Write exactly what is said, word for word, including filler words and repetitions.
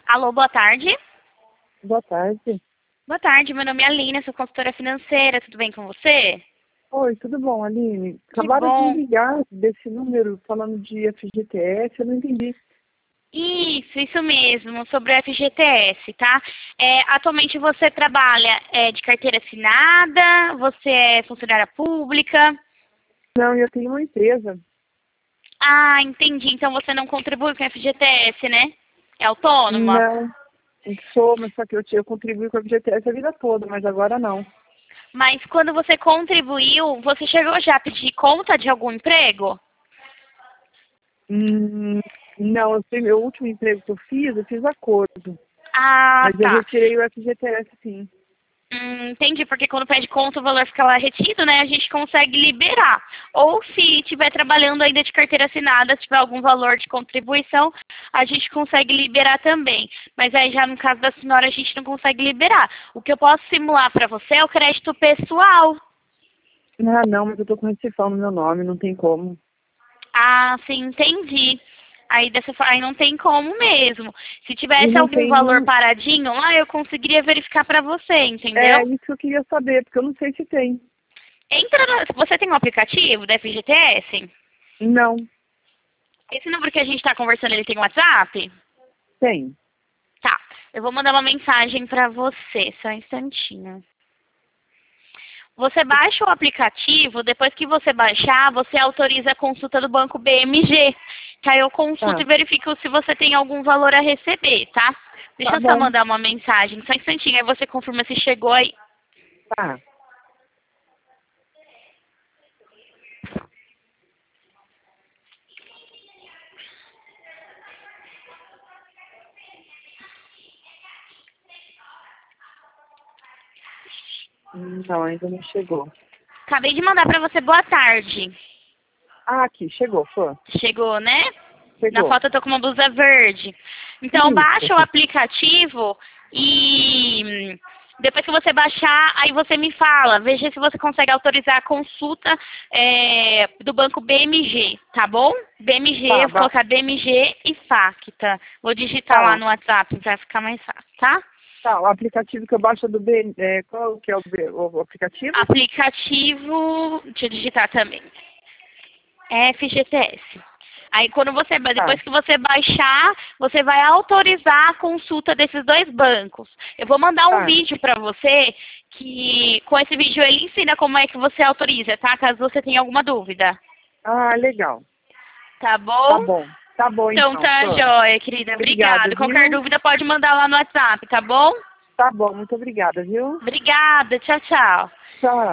Alô, boa tarde. Boa tarde. Boa tarde, meu nome é Aline, sou consultora financeira, tudo bem com você? Oi, tudo bom, Aline? Que Acabaram de bom. me ligar desse número falando de F G T S, eu não entendi. Isso, isso mesmo, sobre o F G T S, tá? É, atualmente você trabalha é, de carteira assinada, você é funcionária pública? Não, eu tenho uma empresa. Ah, entendi, então você não contribui com o F G T S, né? É autônoma? Não, sou, mas só que eu, eu contribuí com a F G T S a vida toda, mas agora não. Mas quando você contribuiu, você chegou já a pedir conta de algum emprego? Hum, não, eu tenho, o último emprego que eu fiz, eu fiz acordo. Ah, Mas eu tá. retirei o F G T S, sim. Hum, entendi, porque quando pede conta o valor fica lá retido, né? A gente consegue liberar. Ou se estiver trabalhando ainda de carteira assinada, se tiver algum valor de contribuição, a gente consegue liberar também. Mas aí já no caso da senhora a gente não consegue liberar. O que eu posso simular para você é o crédito pessoal. Ah, não, mas eu tô com restrição no meu nome, não tem como. Ah, sim, entendi. Aí dessa forma, aí não tem como mesmo. Se E tivesse não algum tem valor nem... paradinho lá, eu conseguiria verificar para você, É entendeu? isso que eu queria saber, porque eu não sei se tem. Entra no... Você tem um aplicativo da F G T S? Não, Esse número que a gente está conversando, ele tem WhatsApp? tem. Tá. Eu vou mandar uma mensagem para você, só um instantinho. Você baixa o aplicativo, depois que você baixar, você autoriza a consulta do banco B M G. Que aí eu consulto Tá, e verifico se você tem algum valor a receber, tá? Deixa tá eu só bom. mandar uma mensagem, só um instantinho, aí você confirma se chegou aí. Tá. Não, ainda não chegou. Acabei de mandar para você boa tarde. Ah, aqui, chegou, foi. Chegou, né? Na Chegou. foto eu tô com uma blusa verde. Então baixa o Isso. aplicativo e hum, depois que você baixar, aí você me fala. Veja se você consegue autorizar a consulta é, do banco B M G, tá bom? B M G, Tá, eu vou ba- colocar B M G e Facta. Vou digitar lá tá, no WhatsApp para ficar mais fácil, tá? tá. O aplicativo que eu baixo é do B, é, qual que é o, B- o aplicativo? Aplicativo, deixa eu digitar também. F G T S. Aí quando você, ba- Tá, depois que você baixar, você vai autorizar a consulta desses dois bancos. Eu vou mandar um tá. vídeo para você que com esse vídeo ele ensina como é que você autoriza, tá? Caso você tenha alguma dúvida. Ah, legal. Tá Tá bom? bom. Tá bom Então então, tá Fã. joia, querida. Obrigada, Obrigada. Qualquer viu? dúvida pode mandar lá no WhatsApp, tá bom? Tá bom, muito obrigada, viu? Obrigada. Tchau, tchau. Tchau.